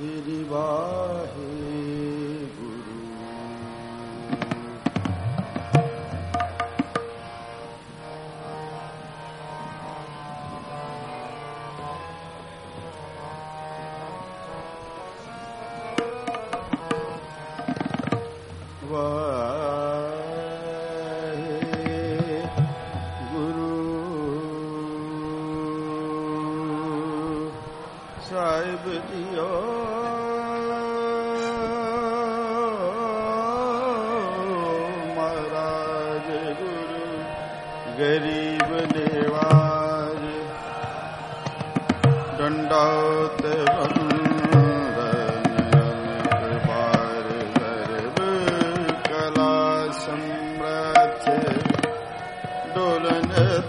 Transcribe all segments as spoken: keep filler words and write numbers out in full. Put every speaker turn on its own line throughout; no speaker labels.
श्री वाहे गुरु। साहिब दियो महाराज गुरु गरीब निवाज दंडौत वंदन बार गर्भ कला समृद्ध डोलन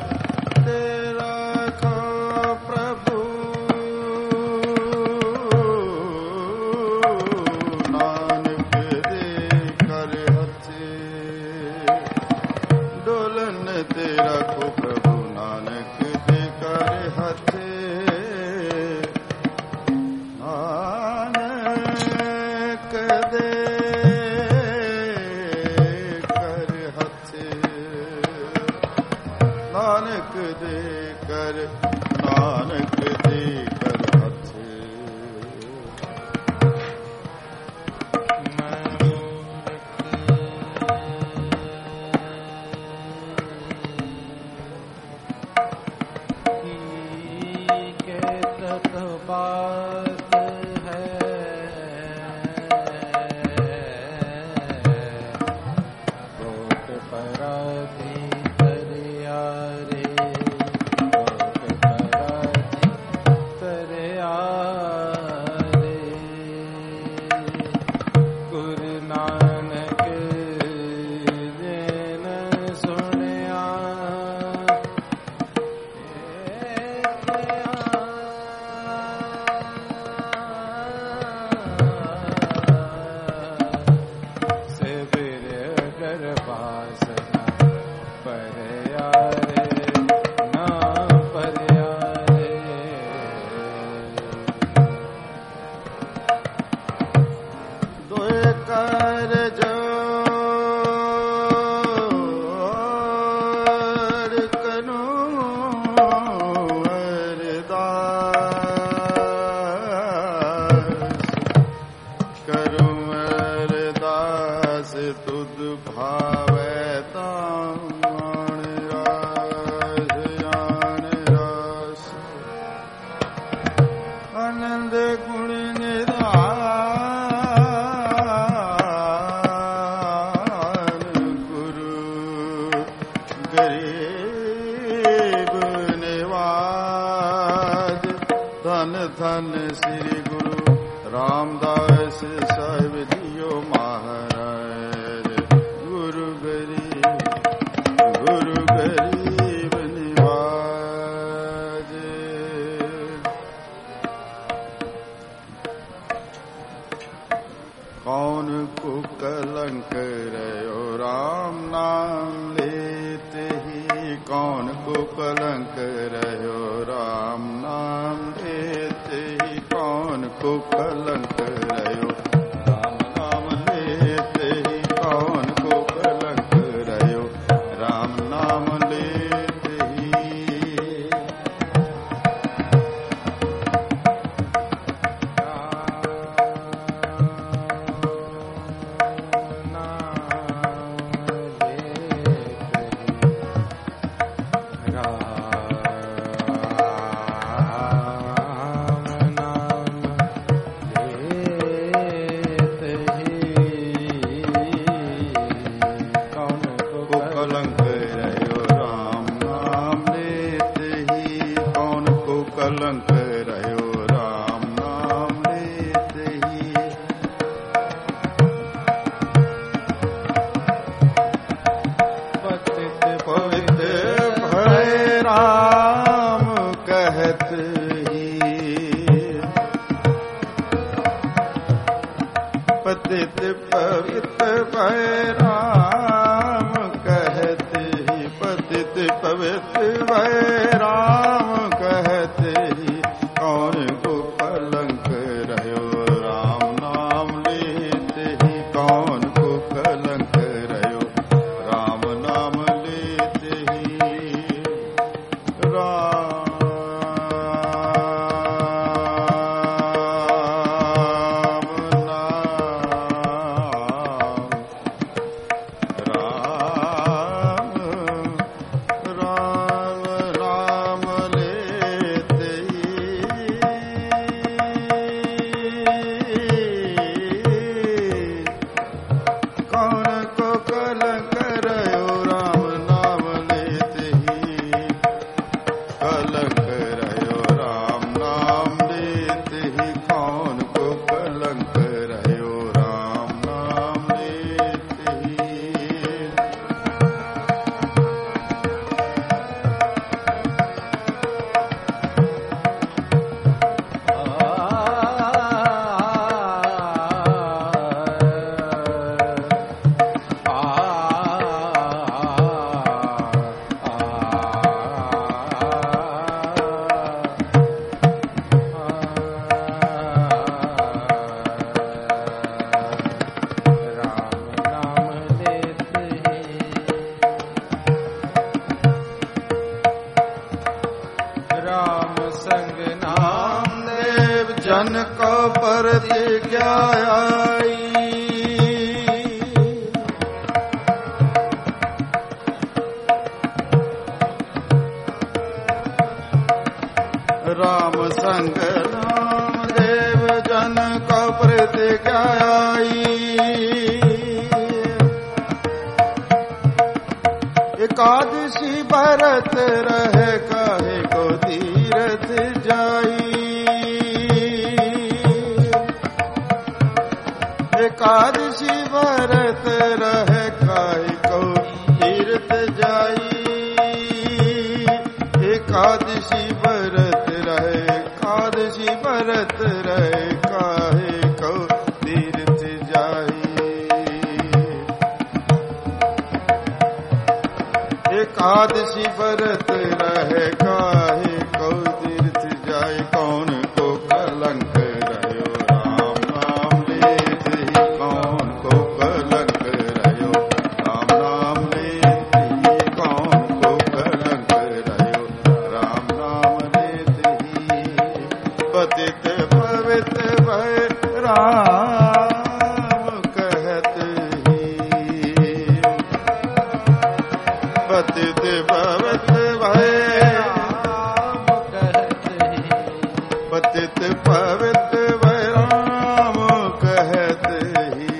नानक दे कर नानक दे कर हथ।
बात है कोट पराधी दरिया रे, कोट पराधी दरिया रे, गुरु नानक जिन सुनिया तुद भावे तान रास जान रास आनंद गुण निधान गुरु गरीब निवाज। धन धन श्री गुरु रामदास साहिब दियो महाराज गुरु गरीब गुरु गरीब निवाज। कौन को कलंक रयो राम नाम लेते ही, कौन को कलंक रयो राम नाम लेते ही, कौन को कलंक रयो राम नाम लेते ही, कौन को कलंक रयो राम नाम लेते ही। कलंक रयो राम नाम लेते ही। पतित पवित्र भय राम कहत ही, पतित पवित्र भय राम कहत ही, पतित पवित्र भय राम कहते ही। कौन को कलंक रहो
प्रतिज्ञा आई। राम संग राम देव जन को प्रतिज्ञा आई। एकादशी व्रत रहे काहे को तीरथ जाई। एकादशी व्रत रहे काहे को तीरथ जाई। एकादशी व्रत रहे एकादशी व्रत रहे काहे को तीरथ जाई। एकादशी व्रत रहे काहे को तीर्थ जाए। कौन को कलंक रहो राम नाम लेत ही। कौन को कलंक रहो राम नाम लेत ही। कौन को कलंक रहो राम नाम लेत ही। पतित पवित्र भय राम कहत ही। पतित पवित्र भय राम कहत ही। पतित पवित्र भय राम कहत ही।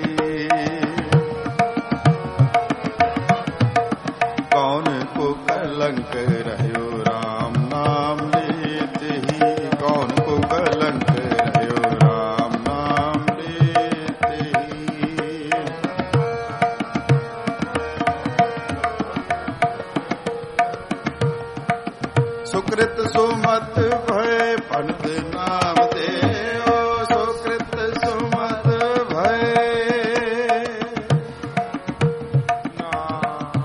कौन को कलंक रहो राम नाम लेत ही। कौन को कलंक रहो राम नाम लेत ही। सुकृत सुमत भय पंत नाम देओ। सुकृत सुमत भय नाम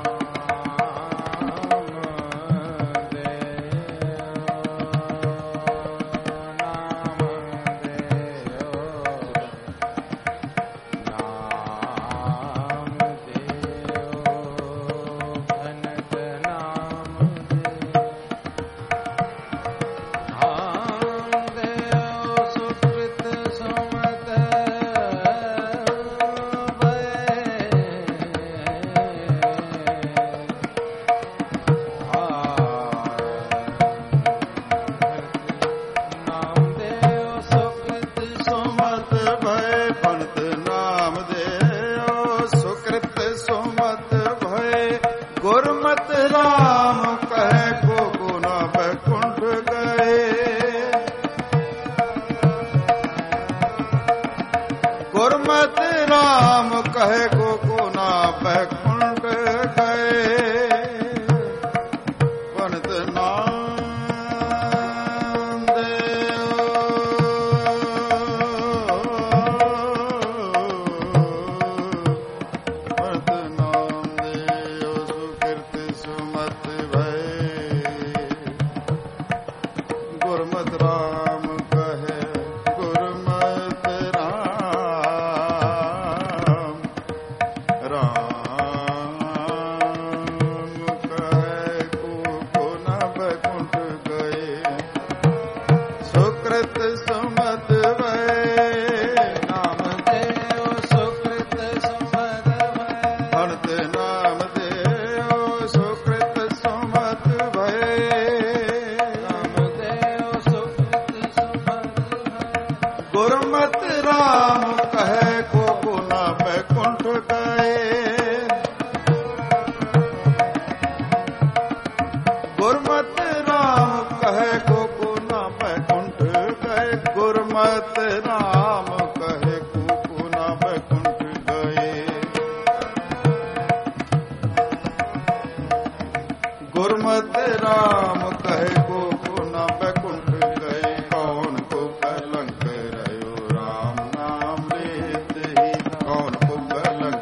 गुरमत राम कहे को गुना बैकुंठ गए। गुरमत राम कहे को गुना बैकुंठ गए। पंत नाम देओ। पंत नाम देओ। सुकृत सुमत भय गुरमत राम कहे। गुरमत राम राम कहे को गुना बैकुंठ गए। सुकृत सुमत भय नाम देओ। सुकृत सुमत भय भरत नाम देओ। सुकृत सुमत भय नाम देओ। सुकृत सुमत भय गुरमत राम कहे को गुना बैकुंठ गए। गुरमत राम कहे को गुना बैकुंठ गए। गुरमत राम कहे को गुना बैकुंठ गए। गुरमत राम कहे को गुना बैकुंठ गए। कौन को कलंक रहो राम नाम लेत ही। कौन को कलंक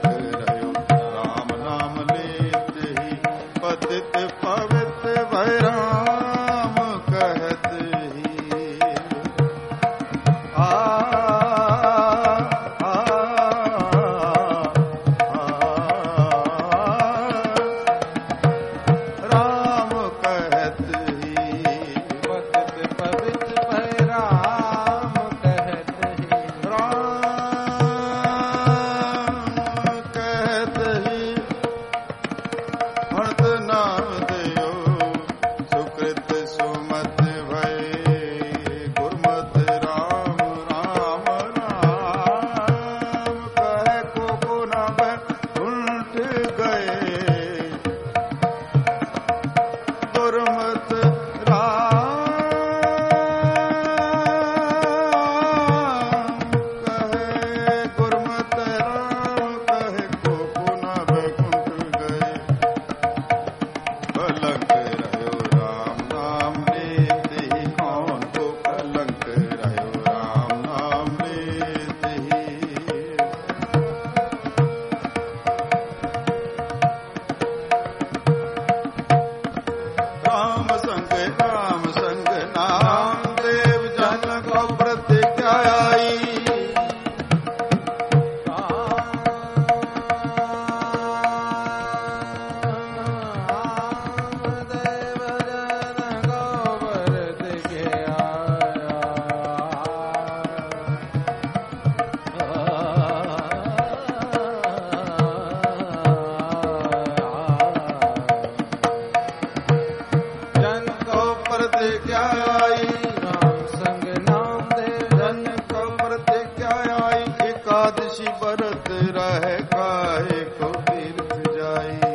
एकादशी व्रत रह काहे को तीर्थ जाई।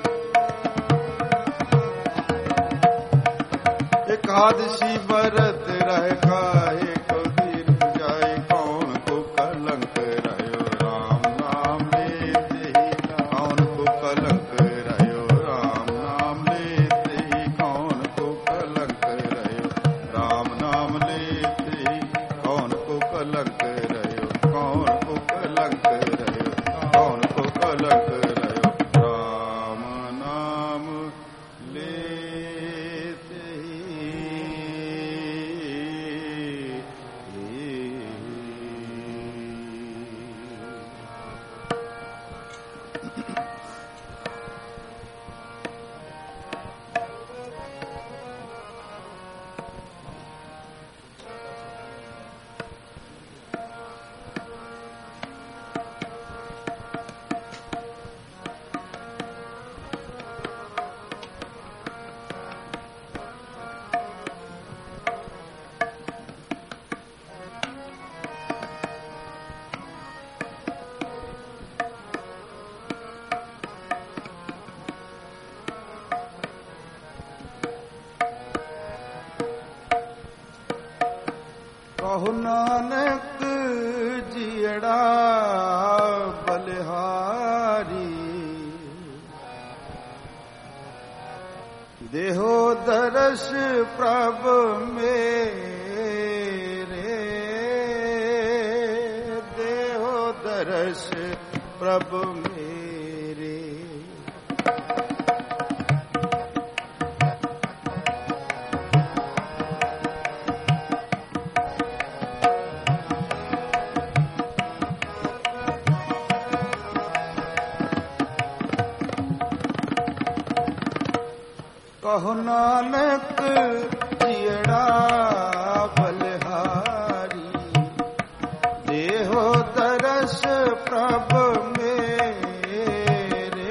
एकादशी व्रत रह काहे को तीर्थ जाई। कौन को कलंक रहो राम नाम लेते ही, कौन को कलंक रहो राम नाम लेते ही, कौन को कलंक रहो राम नाम लेते ही, कौन को कलंक रहो, कौन को कलंक रहो, कौन को कलंक रहो राम नाम लेते ही। कहो नानक जियड़ा बलिहारी, देहो दर्श प्रभु मेरे, देहो दर्श प्रभु मेरे। कहो नानक जियड़ा बलिहारी, देहो दर्श प्रभु मेरे।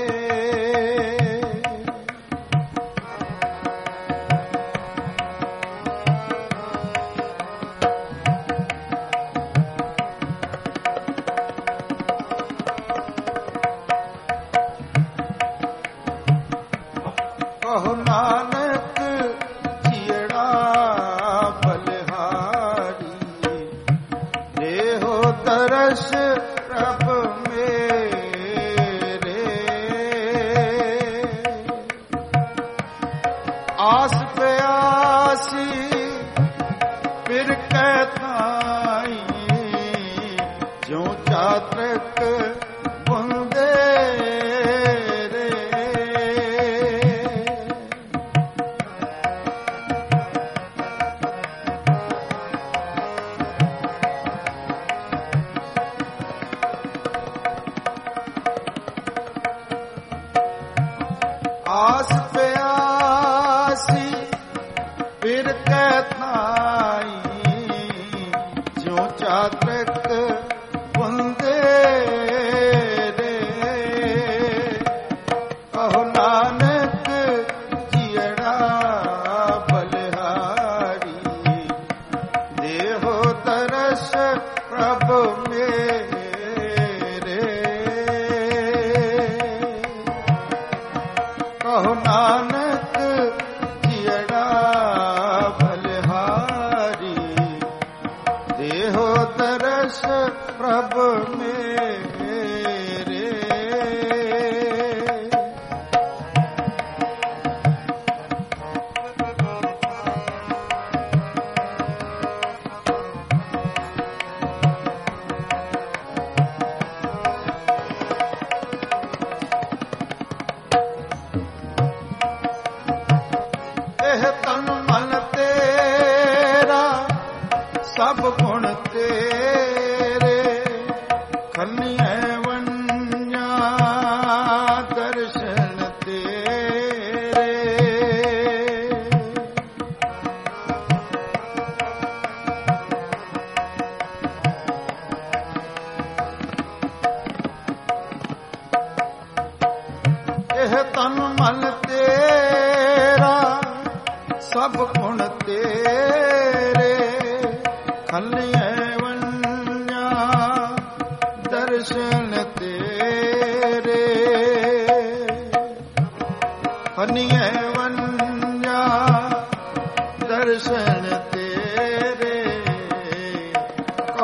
कहो नानक जियड़ा बलिहारी, देहो दर्श प्रभु मेरे। आस प्यासी फिर कहताई, जो चातक बंदे आस प्यासी फिर कहताई, जो चातक बंदे रे। कहो नानक जियड़ा बलिहारी, देहो दर्श प्रभु मेरे। कहो नानक जियड़ा बलिहारी, देहो दर्श प्रभु मेरे। एह तन मन तेरा सब गुण तेरे, खनिए वन्या दर्शन तेरे। एह तन मन तेरा सब गुण तेरे, खलिए वन्या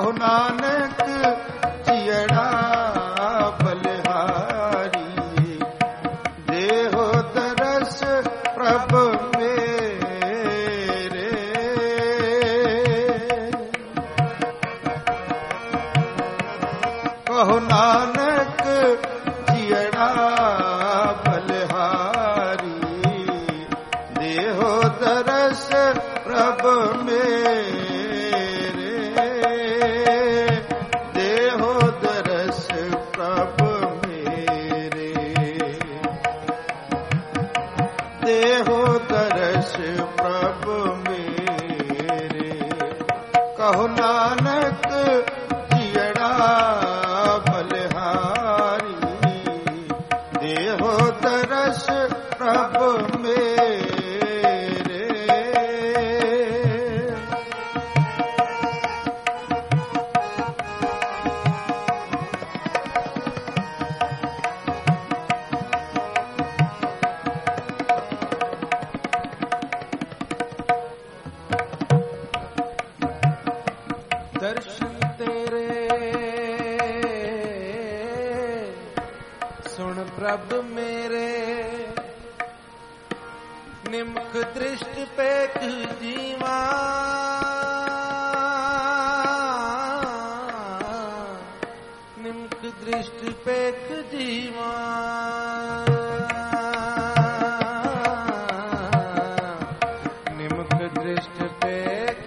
ਕਹੋ ਨਾਨਕ ਜੀਅੜਾ ਬਲਿਹਾਰੀ, ਦੇਹੋ ਦਰਸ ਪ੍ਰਭ ਮੇਰੇ। ਕਹੋ ਨਾਨਕ ਜੀਅੜਾ ਬਲਿਹਾਰੀ, ਦੇਹੋ ਦਰਸ ਪ੍ਰਭ ਮੇਰੇ। ਦੇਹੋ ਦਰਸ ਪ੍ਰਭ ਮੇਰੇ, ਦੇਹੋ ਦਰਸ ਪ੍ਰਭ ਮੇਰੇ। ਕਹੋ ਨਾਨਕ ਜੀਅੜਾ ਬਲਿਹਾਰੀ, ਦੇਹੋ ਦਰਸ ਪ੍ਰਭ ਮੇਰੇ। ਦਰਸ਼ਨ ਤੇਰੇ ਸੁਣ ਪ੍ਰਭ ਮੇਰੇ, ਨਿਮਖ ਦ੍ਰਿਸ਼ਟ ਪੇਖ ਜੀਵਾ। ਨਿਮਖ ਦ੍ਰਿਸ਼ਟ ਪੇਖ ਜੀਵਾ, ਨਿਮਖ ਦ੍ਰਿਸ਼ਟ ਪੇਖ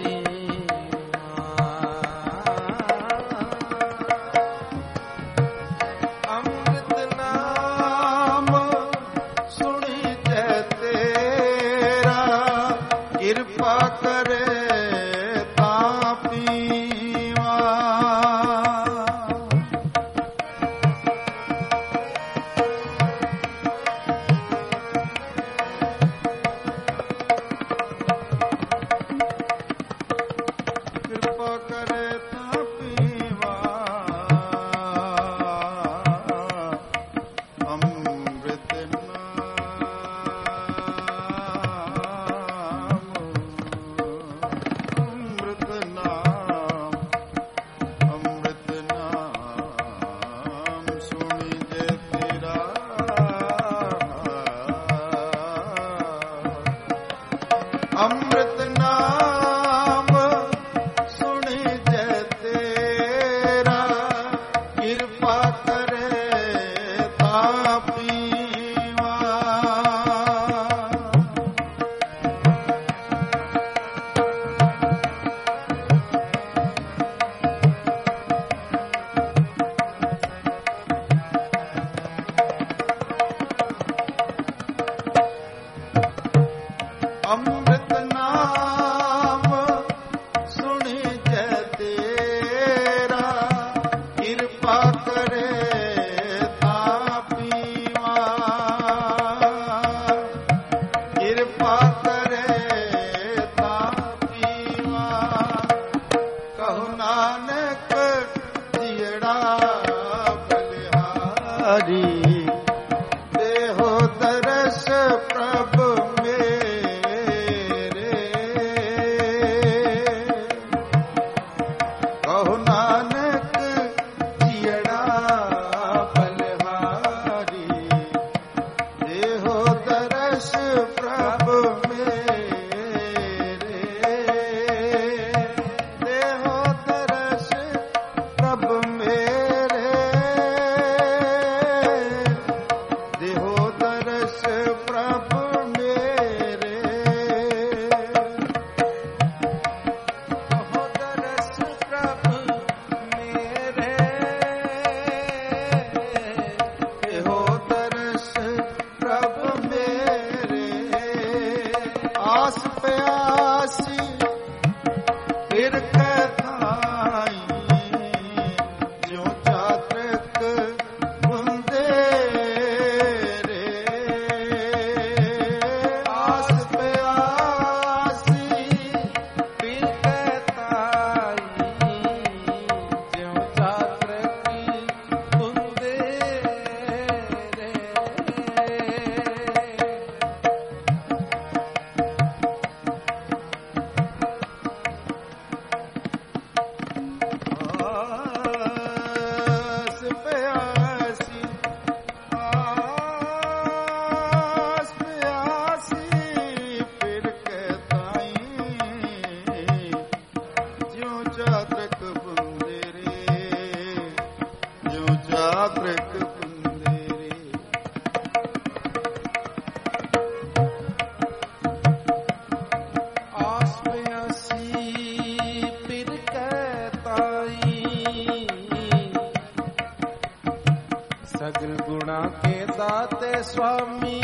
ਕਿਰਪਾ ਕਰੇ ਤਾਂ ਪੀਵਾ। ਕਿਰਪਾ ਕਰੇ ਤਾਂ ਪੀਵਾ, ਅੰਮ੍ਰਿਤ ਅੰਮ੍ਰਿਤ ਨਾਮ ਸੁਣੀ ਜੈ ਤੇਰਾ, ਕਿਰਪਾ ਕਰੇ ਤਾਂ ਪੀਵਾ। ਅੰਮ੍ਰਿਤ ਨਾਮ ਸੁਣੀ ਜੈ ਤੇਰਾ, ਕਿਰਪਾ ਕਰੇ ਤਾਂ ਪੀਵਾ। ਕਿਰਪਾ ਕਰੇ ਤਾਂ ਪੀਵਾ। ਕਹੋ ਨਾਨਕ ਜੀਅੜਾ ਬਲਿਹਾਰੀ, ਦੇਹੋ ਦਰਸ ਪ੍ਰਭ ਕਹੋ ਨਾਨਕ ਜੀਅੜਾ ਬਲਿਹਾਰੀ, ਦੇਹੋ ਦਰਸ ਪ੍ਰਭ ਮੇਰੇ। ਦੇਹੋ ਦਰਸ ਪ੍ਰਭ ਮੇਰੇ।
सगल गुणा के दाते स्वामी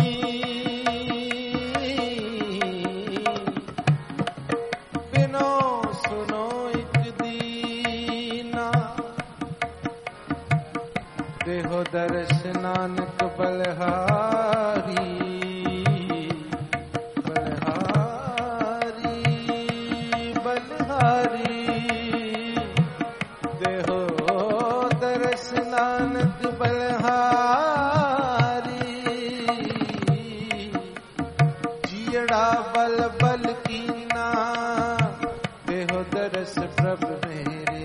बिनो सुनो एक दीना देहो दर्श नानक बलहारी बलहारी बलहारी देहो दर्श नानक बलहारी जियड़ा बल बल कीना देहो दर्श प्रभ मेरे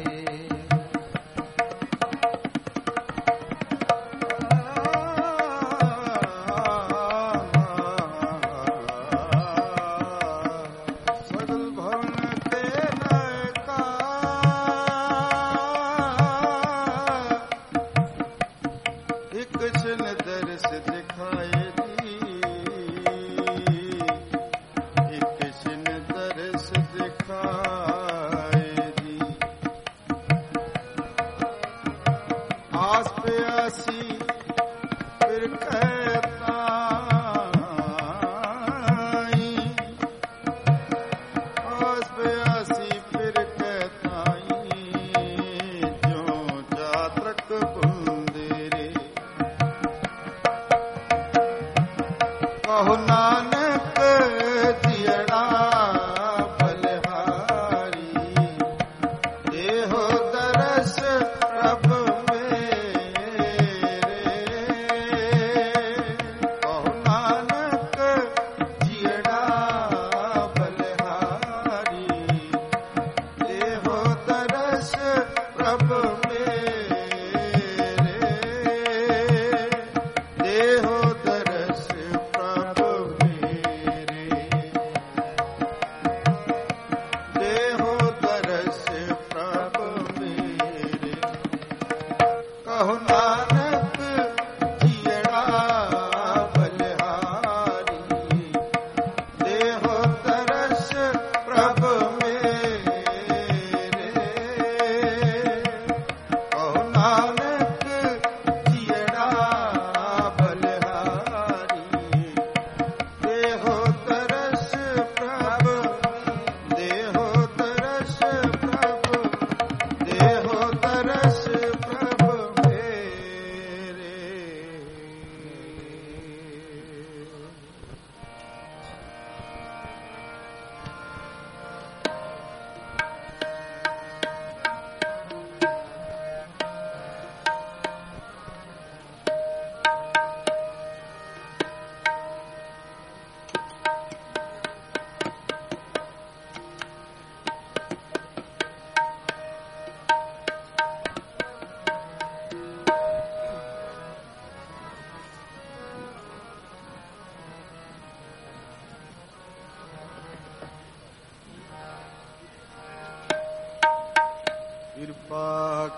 कृपा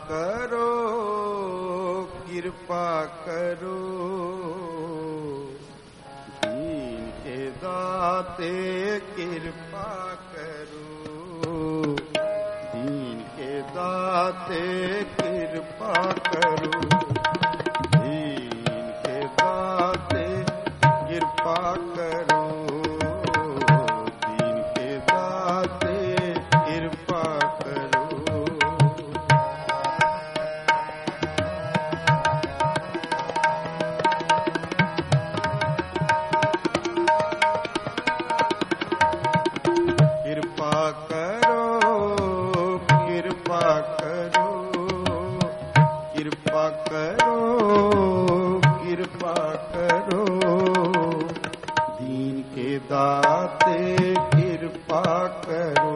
करो कृपा करो दीन के दाते कृपा करो दीन के दाते कृपा करो दीन के दाते कृपा करो दीन के दाते कृपा करो कृपा करो कृपा करो दीन के दाते कृपा करो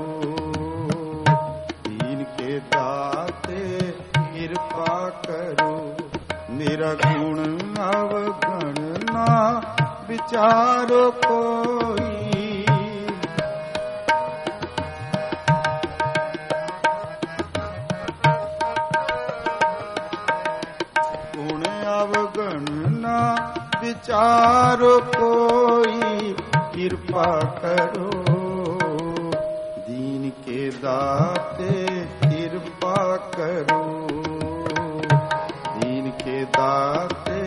दीन के दाते कृपा करो मेरा गुण अवगण ना विचारो कोई अवगणना विचारो कोई कृपा करो दीन के दाते कृपा करो दीन के दाते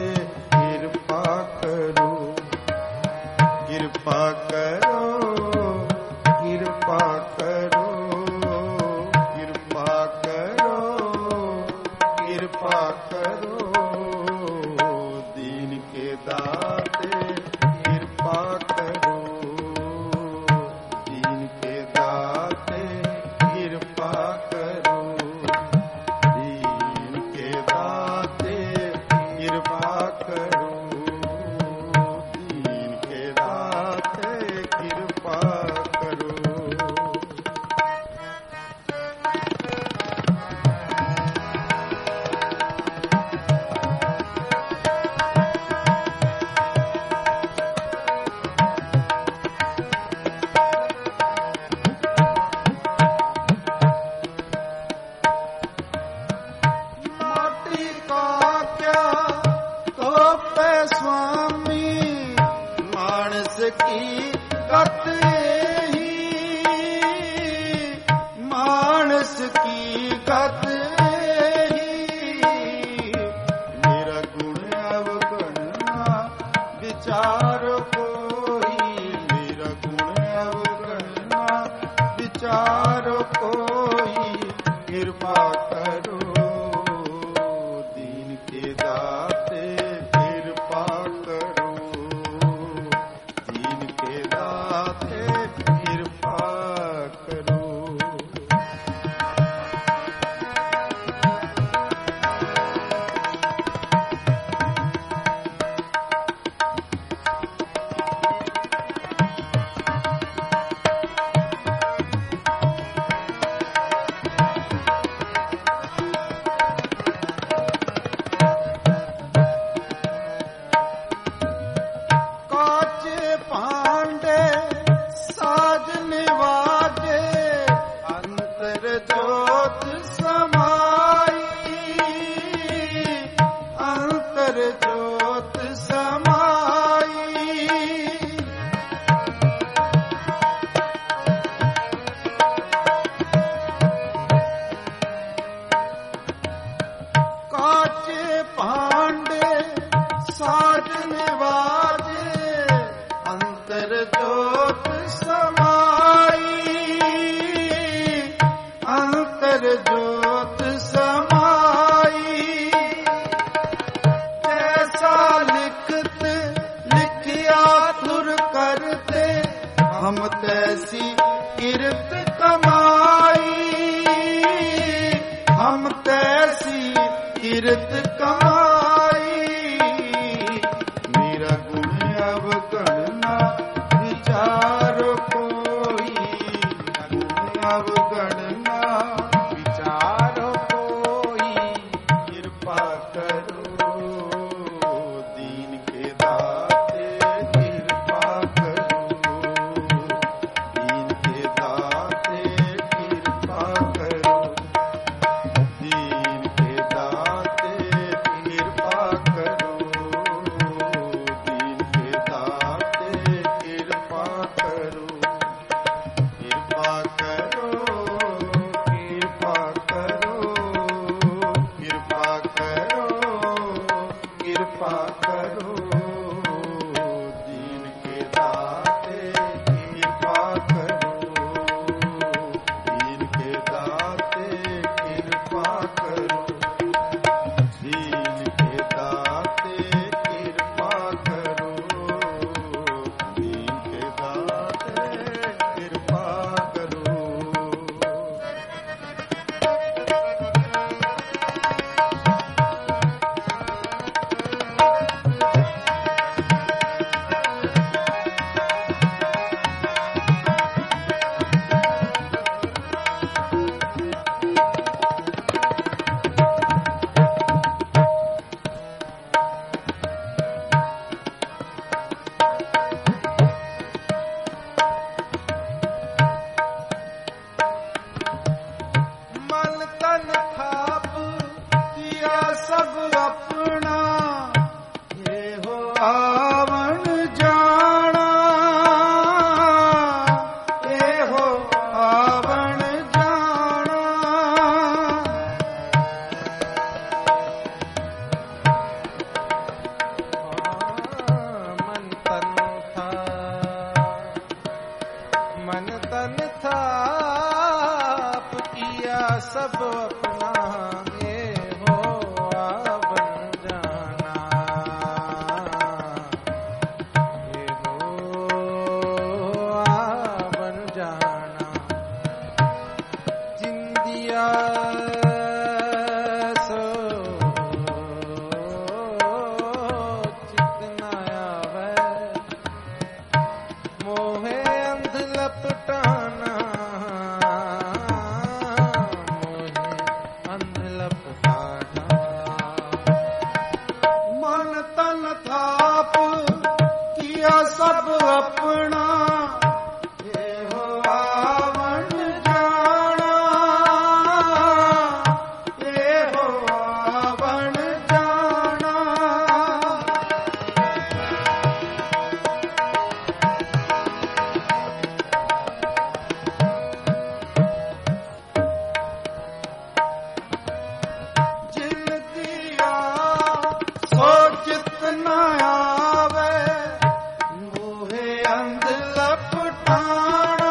कृपा करो दीन के दाते कृपा करो दीन के दाते कृपा करो दीन के दाते कृपा करो दीन के दाते कृपा करो
सब अपना ये हो काढ़ा। मन तन थाप किया सब अपना, ये हो आवन जाना, ये हो आवन जाना। जिन दिया सो चित न आवे, मोहे अंध लपटाना,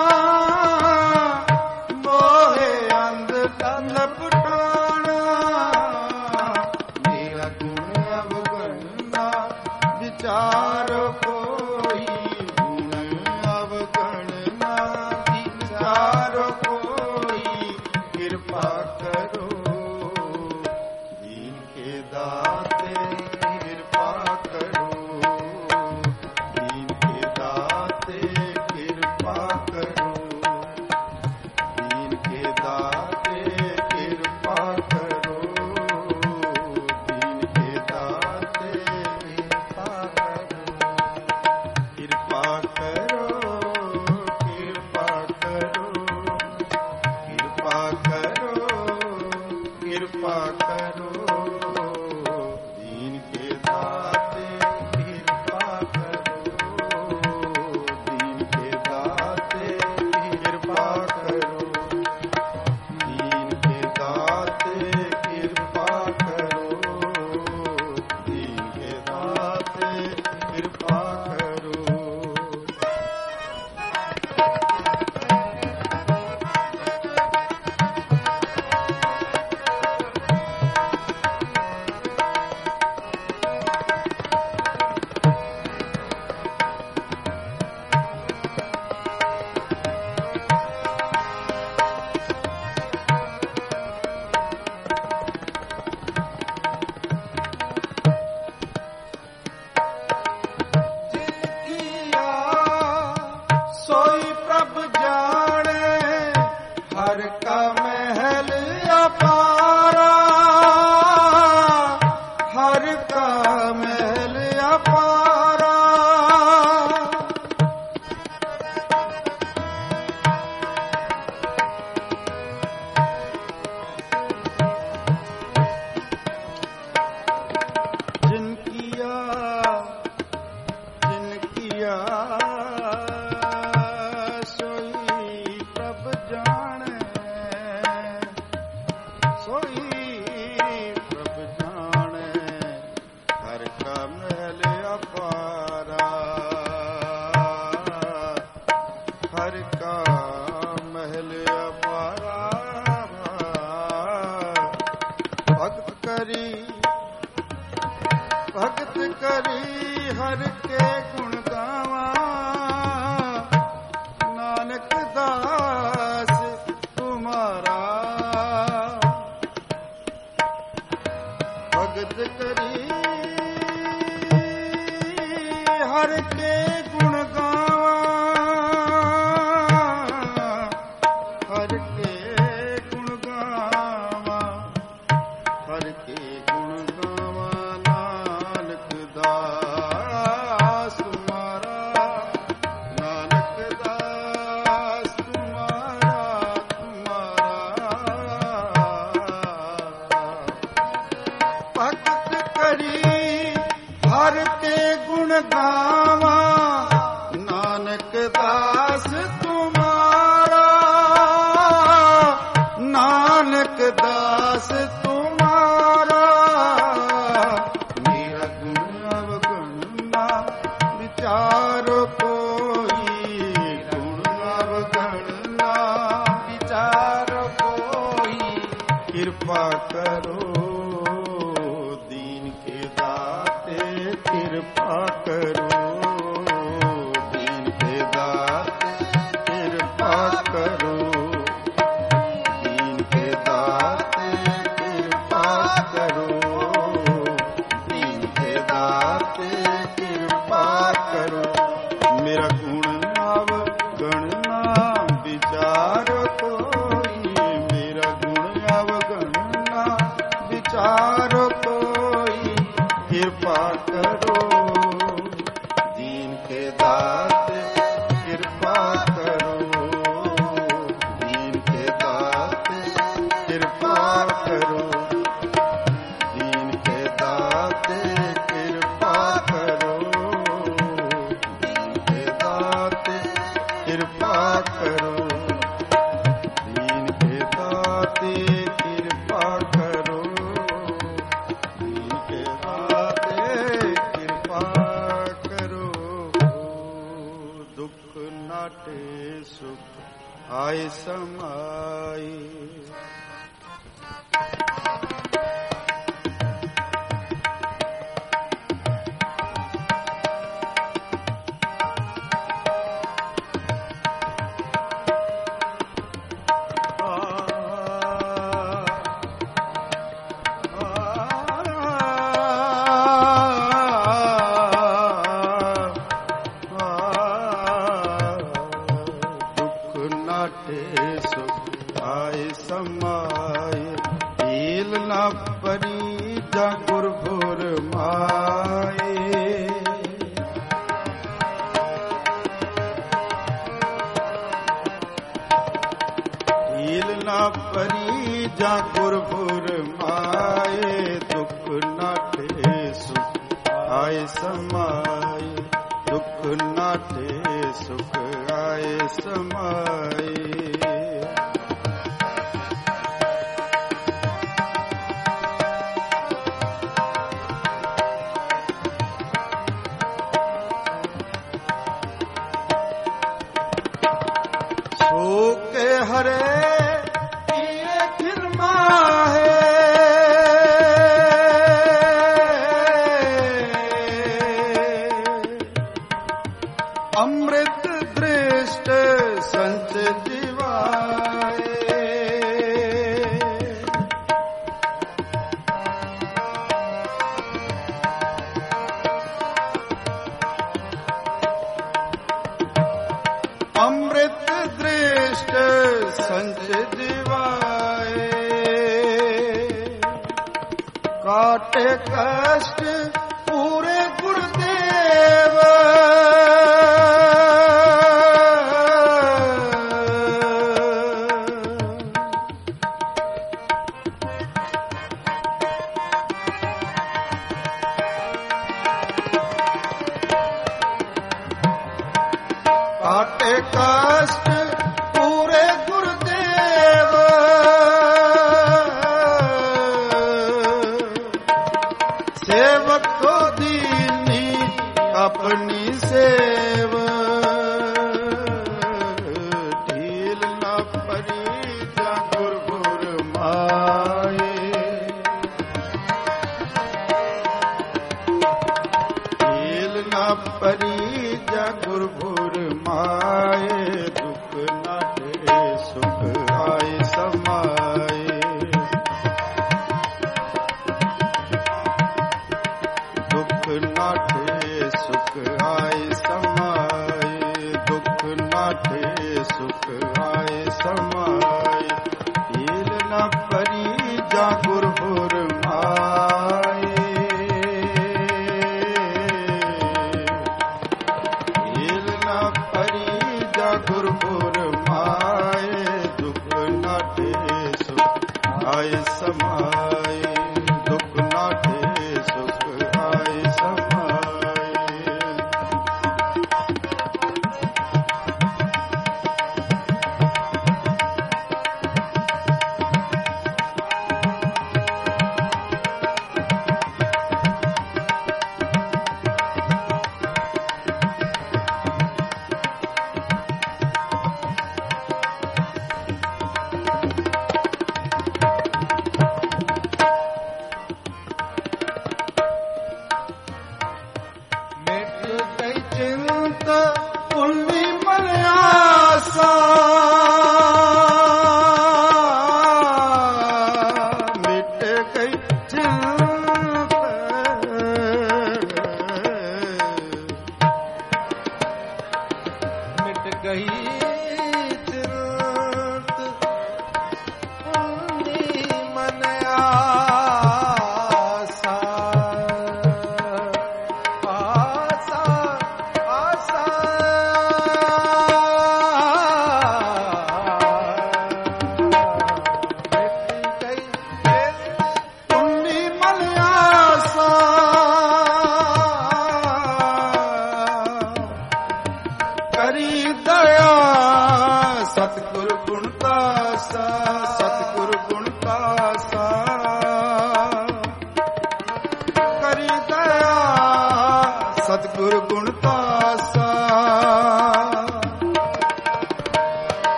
मोहे अंध लपटाना। मेरा गुण अवगणना विचार कोई, गुण अवगणना विचार कोई। कृपा करो दीन के दाते, कृपा करो दीन के दाते, कृपा करो दीन के दाते, कृपा करो दीन के दाते, कृपा करो। कृपा करो, कृपा करो, कृपा करो, कृपा करो दीन के दाते, कृपा करो दीन के दाते, कृपा करो दीन के दाते, कृपा करो दीन के दाते, कृपा करो। किया सोई प्रभ जाने, हर का महल अपारा, हर का महल अपारा। जिन किया जिन किया सोई प्रभ जाने, सोई प्रभ जाने, हर का महल अपारा, हर का महल अपारा। भक्त करी भक्त करी हर के गुण गावा, नानक दास तुम्हारा। भक्त करी हर के गुण गावा, हर के गुण गावा, हर के गुण गावा। नानक दास तुम्हारा, नानक दास तुम्हारा, तुम्हारा। भक्त करी हर के गुण गावा, नानक दास तुम्हारा, नानक दास तुम्हारा। मेरा गुण अवगणना विचार कोई, गुण अवगणना विचार कोई। कृपा करो दीन के दाते, कृपा करो
आय समाई।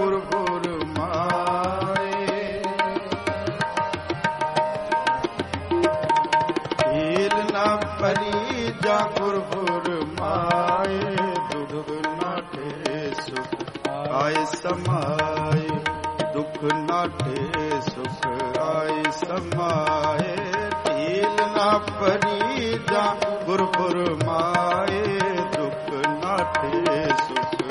ਗੁਰਪੁਰ ਮਾਏ। ਹੀਲ ਨਾ ਭਰੀ ਜਾ ਗੁਰਪੁਰ ਮਾਏ, ਦੁਖ ਨਾਠੇ ਸੁਖ ਆਏ ਸਮਾਏ, ਦੁਖ ਨਾਠੇ ਸੁਖ ਆਏ ਸਮਾਏ। ਹੀਲ ਨਾ ਭਰੀ ਜਾ ਗੁਰਪੁਰ ਮਾਏ, ਦੁਖ ਨਾਠੇ ਸੁਖ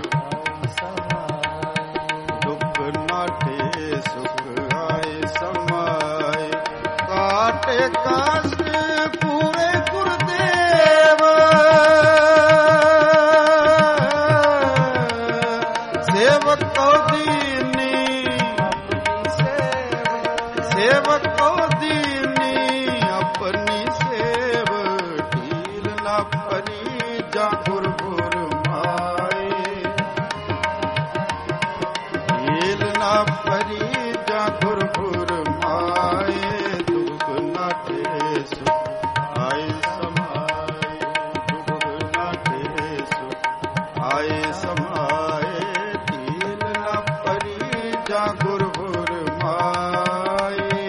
ਦੁਖ ਨਾਠੇ ਸੁਖ ਆਏ ਸਮਾਏ। ਕਾਟੇ ਕਾਸ਼ਟ ਪੂਰੇ ਗੁਰਦੇਵ, ਸੇਵਕ ਕੋ ਦੀਨੀ ਸੇਵਕ ਕੋ ਦੀਨੀ ਆਪਣੀ ਸੇਵ। ਢੀਲ ਨਾ ਭਰੀ ਜਾ ਗੁਰਪੁਰ ਮਾਏ, ਢੀਲ ਨਾ ਭਰੀ ਜਾ ਗੁਰਪੁਰ ਮਾਏ। ਦੁਖ ਨਾਠੇ ਸੁਖ ਆਏ ਸਮਾਏ, ਦੁਖ ਨਾਠੇ ਸੁਖ ਆਏ ਸਮਾਏ। ਢੀਲ ਨਾ ਭਰੀ ਜਾ ਗੁਰਪੁਰ ਮਾਏ,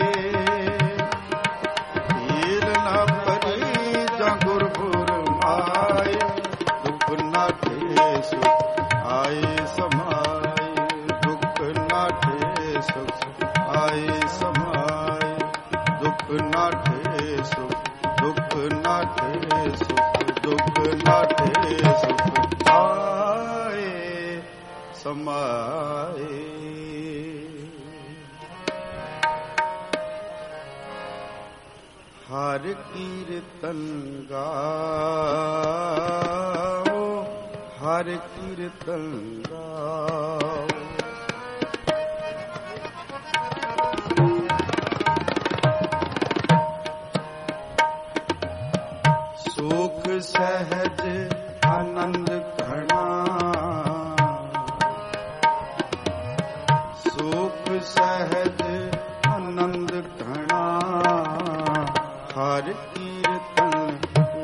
ਢੀਲ ਨਾ ਭਰੀ ਜਾ ਗੁਰਪੁਰ ਮਾਏ। ਦੁਖ ਨਾਠੇ ਸੁਖ ਆਏ ਸਮਾਏ, ਦੁਖ ਨਾਠੇ ਸੁਖ ਆਏ ਸਮਾਏ। ਦੁਖ ਨਾਠੇ ਸੁਖ ਦੁਖ ਨਾਠੇ ਸੁਖ ਦੁਖ ਨਾਠੇ ਸੁਖ ਆਏ ਸਮਾਏ। ਹਰ ਕੀਰਤਨ ਗਾਓ, ਹਰ ਕੀਰਤਨ ਗਾਓ। ਸੁਖ ਸਹਿਜ ਆਨੰਦ ਘਣਾ, ਸੁਖ ਸਹਿਜ ਆਨੰਦ ਘਣਾ। ਹਰ ਕੀਰਤਨ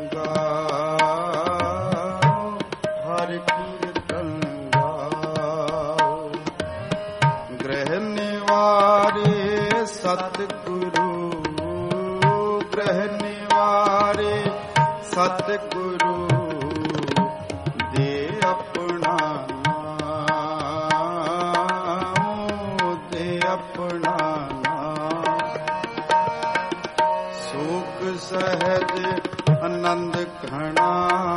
ਗਾਓ, ਹਰ ਕੀਰਤਨ ਗਾਓ। ਗ੍ਰਹਿ ਨਿਵਾਰੇ ਸਤਿਗੁਰੂ, ਗ੍ਰਹਿ ਨਿਵਾਰੇ ਸਤਿਗੁਰੂ। ਦੇ ਆਪਣਾ ਨਾਮ, ਦੇ ਆਪਣਾ ਨਾਮ। ਸੁਖ ਸਹਿਜ ਆਨੰਦ ਘਣਾ,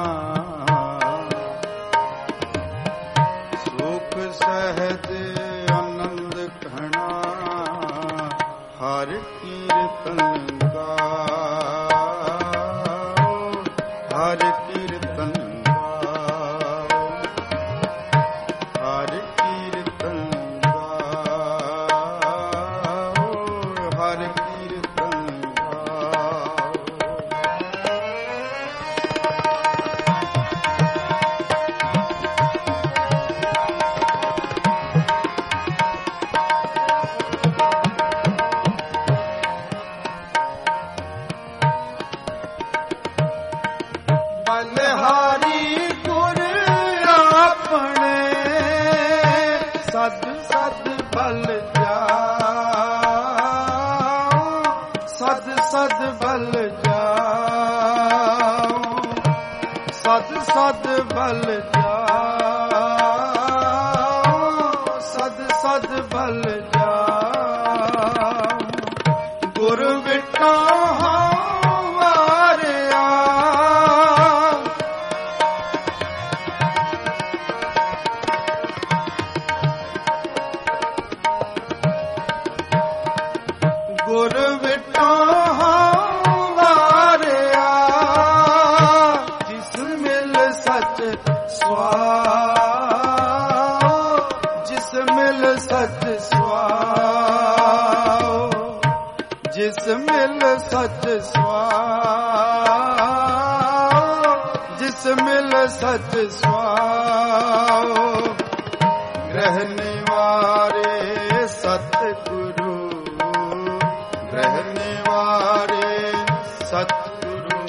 ਸੁਖ ਸਹਿਜ ਆਨੰਦ ਘਣਾ। ਹਰ ਕੀਰਤਨ ਗਾਓ, ਹਰ ਕੀਰਤਨ ਗਾਓ, ਹਰ ਕੀਰਤਨ ਗਾਓ, ਹਰ ਕੀਰਤਨ ਗਾਓ। ਬਲਿਹਾਰੀ ਗੁਰ ਆਪਣੇ, ਸਦ ਸਦ ਬਲ ਜਾਓ, ਸਦ ਸਦ ਬਲ ਜਾਓ, ਸਦ ਸਦ ਬਲ ਜਾਓ, ਸਦ ਸਦ ਬਲ ਜਾਓ। ਗੁਰ ਵਿਟੋ ਵਾਰਿਆ, ਗੁਰ ਵਿਟੋ ਵਾਰਿਆ। ਜਿਸ ਮਿਲ ਸਚ ਸਵਾਓ, ਜਿਸ ਮਿਲ ਸਚ ਸਵਾਓ, ਜਿਸ ਮਿਲ ਸਚ ਸਵਾਓ, ਜਿਸ ਮਿਲ ਸਚ ਸਵਾਓ। ਗ੍ਰਹਿ ਨਿਵਾਰੇ ਸਤਿਗੁਰੂ, ਗ੍ਰਹਿ ਨਿਵਾਰੇ ਸਤਿਗੁਰੂ।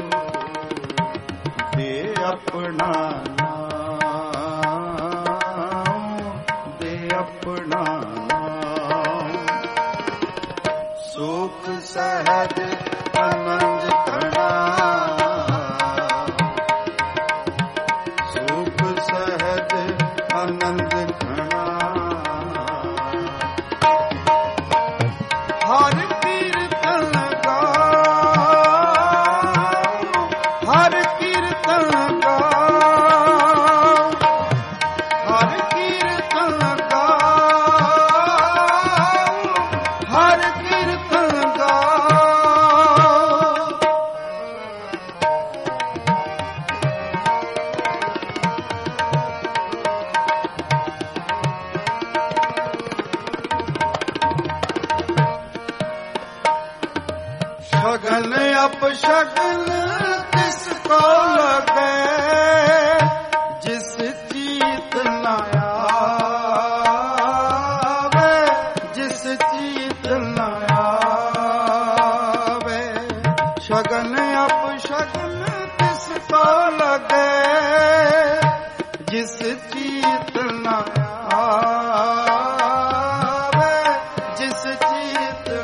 ਦੇ ਆਪਣਾ ਨਾਮ, ਦੇ ਆਪਣਾ ਨਾਮ। ਸੁਖ ਸਹਿਜ ਆਨੰਦ ਘਣਾ, ਸੁਖ ਸਹਿਜ ਆਨੰਦ ਘਣਾ।
ਹਰ ਕੀਰਤਨ ਗਾਓ, ਹਰ ਕੀਰਤਨ ਗਾਓ, ਹਰ ਕੀਰਤਨ ਗਾਓ, ਹਰ ਕੀਰਤਨ ਗਾਓ। ਸ਼ਗਨ ਅਪਸ਼ਗਨ ਤਿਸ ਕੋ ਲਗੈ, ਜਿਸ ਚੀਤ ਨ ਆਵੇ, ਜਿਸ ਚੀਤ ਨ ਆਵੇ। ਸ਼ਗਨ ਅਪਸ਼ਗਨ ਤਿਸ ਕੋ ਲਗੈ, ਜਿਸ ਚੀਤ ਨ ਆਵੇ, ਜਿਸ ਚੀਤ ਨ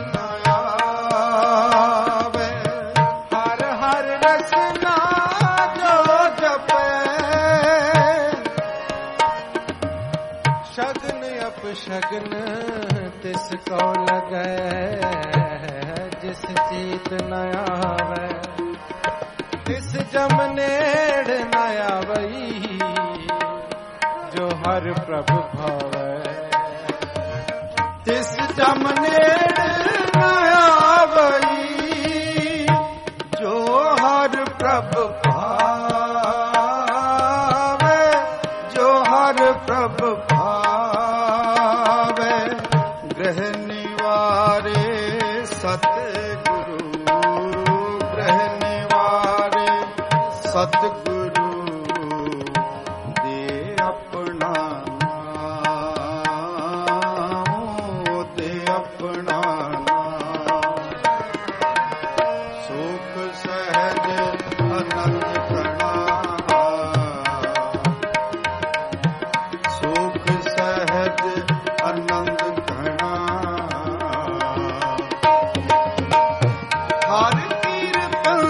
ਆਵੇ। ਹਰ ਹਰ ਰਸਨਾ ਜੋ ਜਪੈ,
ਸ਼ਗਨ ਅਪਸ਼ਗਨ ਤਿਸ ਕੋ ਲਗੈ, ਜਿਸ ਚੀਤ ਨ ਆਵੈ। ਤਿਸ ਜਮ ਨੇੜ ਨ ਆਵਈ, ਜੋ ਹਰ ਪ੍ਰਭ ਭਾਵੈ।
ਤਿਸ ਜਮ ਨੇੜ ਨ ਆਵਈ, ਜੋ ਹਰ ਪ੍ਰਭ ਭਾਵੈ, ਜੋ ਹਰ ਪ੍ਰਭ ਭਾਵੈ। ਗ੍ਰਹਿ ਨਿਵਾਰੇ ਸਤਿਗੁਰੂ, ਗ੍ਰਹਿ ਨਿਵਾਰੇ ਸਤਿਗੁਰੂ, ਦੇ ਆਪਣਾ ਨਾਮ, ਦੇ ਆਪਣਾ ਨਾਮ। ਸੁਖ ਸਹਿਜ ਆਨੰਦ ਘਣਾ, ਸੁਖ ਸਹਿਜ ਆਨੰਦ ਘਣਾ। ਹਰ ਕੀਰਤਨ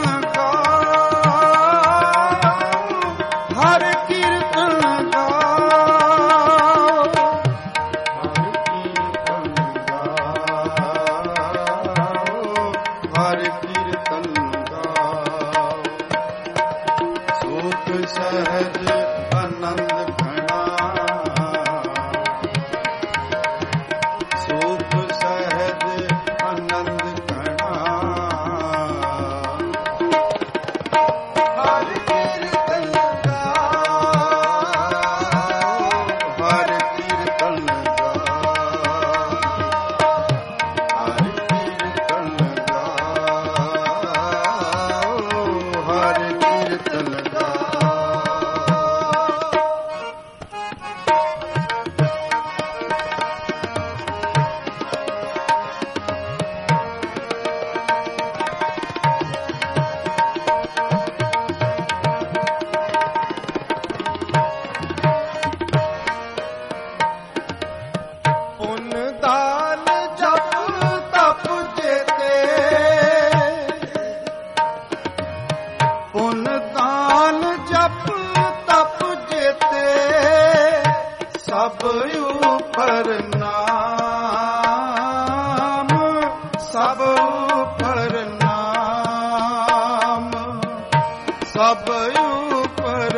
ਗਾਓ, ਹਰ ਕੀਰਤਨ ਗਾਓ, ਹਰ ਕੀਰਤਨ ਗਾਓ, ਹਰ ਕੀਰਤਨ ਗਾਓ। ਸੁਖ ਸਹਿਜ ਆਨੰਦ ਘਣਾ, ਸੁਖ ਸਹਿਜ ਆਨੰਦ ਘਣਾ। ਹਰ ਕੀਰਤਨ ਗਾਓ, ਹਰ ਕੀਰਤਨ ਗਾਓ, ਹਰ ਕੀਰਤਨ ਗਾਓ, ਹਰ ਕੀਰਤਨ ਗਾਓ। ਪੁੰਨ ਦਾਨ ਜਪ ਤਪ ਜੇਤੇ, ਪੁੰਨ ਦਾਨ ਜਪ ਤਪ ਜੇਤੇ, ਸਭ ਉਪਰ ਨਾਮ, ਸਭ ਉਪਰ ਨਾਮ, ਸਭ ਉਪਰ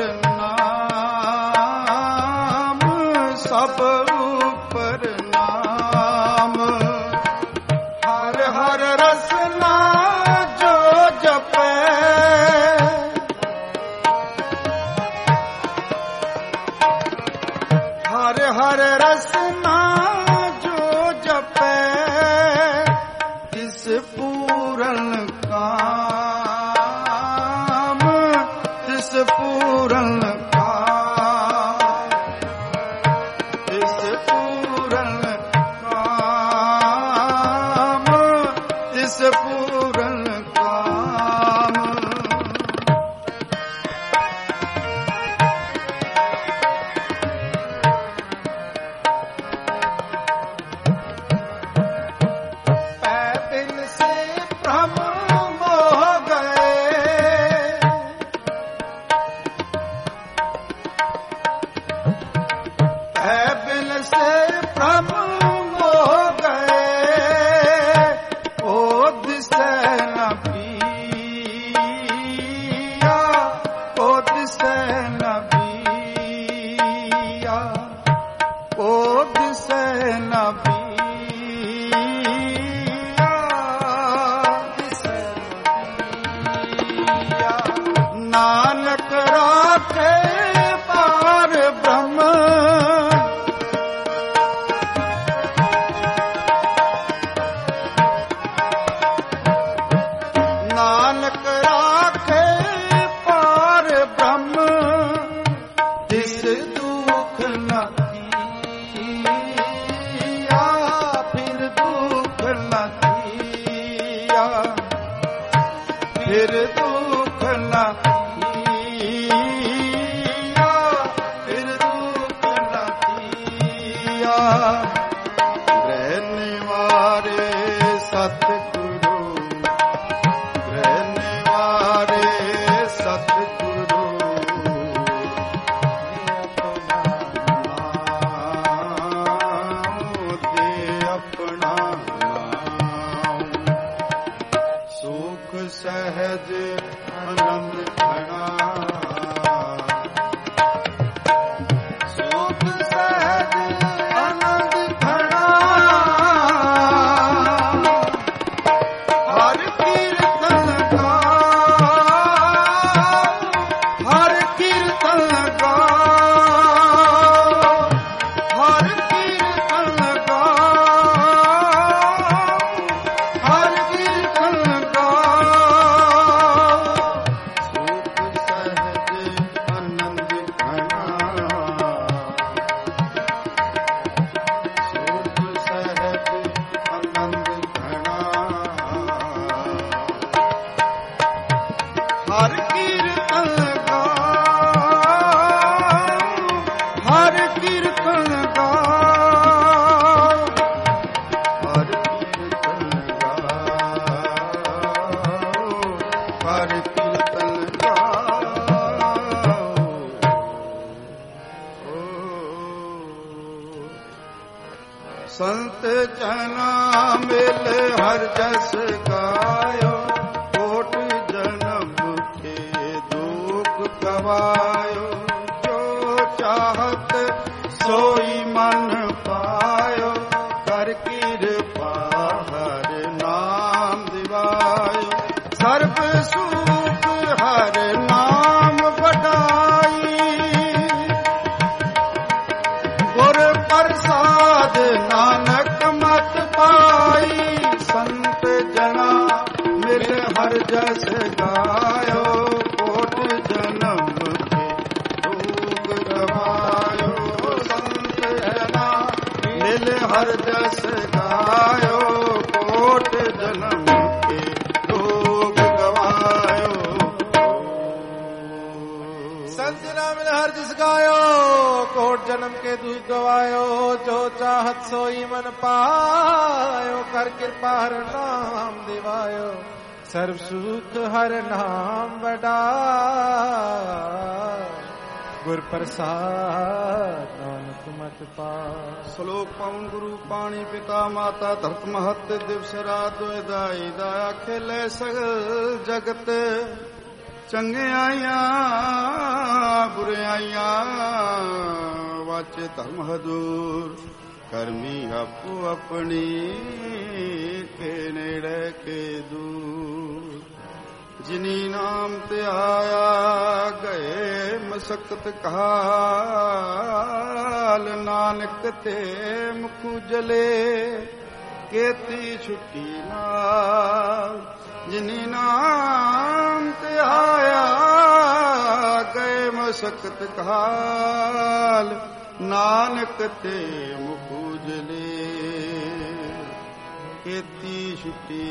ਨਾਮ, ਸਭ ਉਪਰ ਨਾਮ। ਹਰ ਹਰ ਰਸਨਾ ਜੋ ਜਪੈ, ਹਰ ਹਰ ਰਸਨਾ ਜੋ ਜਪੈ, ਤਿਸ ਪੂਰਨ ਕਾਮ, ਤਿਸ ਪੂਰਨ ਕਾਮ, ਤਿਸ ਪੂਰਨ ਕਾਮ, ਤਿਸ ਪੂਰਨ ਕਾਮ।
ਸਤਿਗੁਰੂ ਗ੍ਰਹਿ ਨਿਵਾਰੇ ਸਤਿਗੁਰੂ ਨਾਮ ਦੇ ਆਪਣਾ ਨਾਮ ਸੁਖ ਸਹਿਜ ਆਨੰਦ ਘਣਾ ਸੁਖ ਸਹਿਜ ਆਨੰਦ ਘਣਾ ਹਰ ਕੀਰਤਨ ਗਾ ਹਰ ਕੀਰਤਨ ਗਾ ਹਰ ਕੀਰਤਨ ਗਾ ਹਰ ਕੀਰਤਨ ਗਾ ਸੰਤ ਜਨਾ ਮਿਲ ਹਰ ਜਸ ਗਾਇਓ ਕੋਟ ਜਨਮ ਕੇ ਦੁਖ ਗਵਾਇਓ ਜੋ ਚਾਹਤ ਸੋਈ ਮਨ ਪਾਇਓ ਕਰ ਕਿਰਪਾ ਹਰ ਨਾਮ ਦਿਵਾਇਓ ਸਰਬ ਸੁਖ ਹਰ ਨਾਮ ਵਡਾਈ ਗੁਰ ਪ੍ਰਸਾਦ ਨਾਨਕ ਮਤ ਪਾਈ ਸੰਤ ਜਨਾ ਮਿਲ ਹਰ ਜਸ ਗਾਇਓ ਕੋਟ ਜਨਮ ਕੇ ਦੁਖ ਗਵਾਇਓ ਸੰਤ ਜਨਾ ਮਿਲ ਹਰ ਜਸ ਗਾਇਓ ਕੋਟ ਜਨਮ ਕੇ ਦੁਖ ਗਵਾਇਓ
ਸੰਤ ਜਨਾ ਮਿਲ ਹਰ ਜਸ ਗਾਇਓ ਕੋਟ ਜਨਮ ਕੇ ਦੁਖ ਗਵਾਇਓ ਜੋ ਚਾਹਤ ਸੋਈ ਮਨ ਪਾਇਓ ਕਰ ਕਿਰਪਾ ਹਰ ਨਾਮ ਦਿਵਾਇਓ ਸਰਬ ਸੁਖ ਹਰ ਨਾਮ ਵਡਾਈ ਗੁਰ ਪ੍ਰਸਾਦ ਨਾਨਕ ਮਤ ਪਾਇ
ਸ਼ਲੋਕ ਪਵਨ ਗੁਰੂ ਪਾਣੀ ਪਿਤਾ ਮਾਤਾ ਧਰਤ ਮਹਤ ਦਿਵਸ ਰਾਤ ਦਾਈ ਦਾ ਖੇਲੇ ਸਗਲ ਜਗਤ ਚੰਗਿਆਈਆਂ ਬੁਰਿਆਈਆਂ ਵਾਚੇ ਧਰਮ ਹਦੂਰ ਕਰਮੀ ਆਪੋ ਆਪਣੀ ਕੇ ਨੇੜੇ ਕੇ ਦੂਰ ਜਿਨੀ ਨਾਮ ਤੇ ਆਇਆ ਗਏ ਮਸਕਤ ਕਾਲ ਨਾਨਕ ਤੇ ਮੁਖ ਜਲੇ ਕੇਤੀ ਛੁੱਟੀ ਨਾਲ ਜਿਨੀ ਨਾਮ ਤੇ ਆਇਆ ਗਏ ਮਸਕਤ ਕਾਲ ਨਾਨਕ ਤੇ ਮੁਖ ਜਲੇ ਕੇਤੀ ਛੁੱਟੀ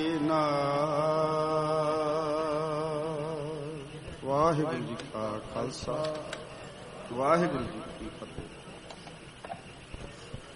ਨਾਲ। ਵਾਹਿਗੁਰੂ ਜੀ ਕਾ ਖਾਲਸਾ ਵਾਹਿਗੁਰੂ ਜੀ ਕੀ ਫਤਿਹ।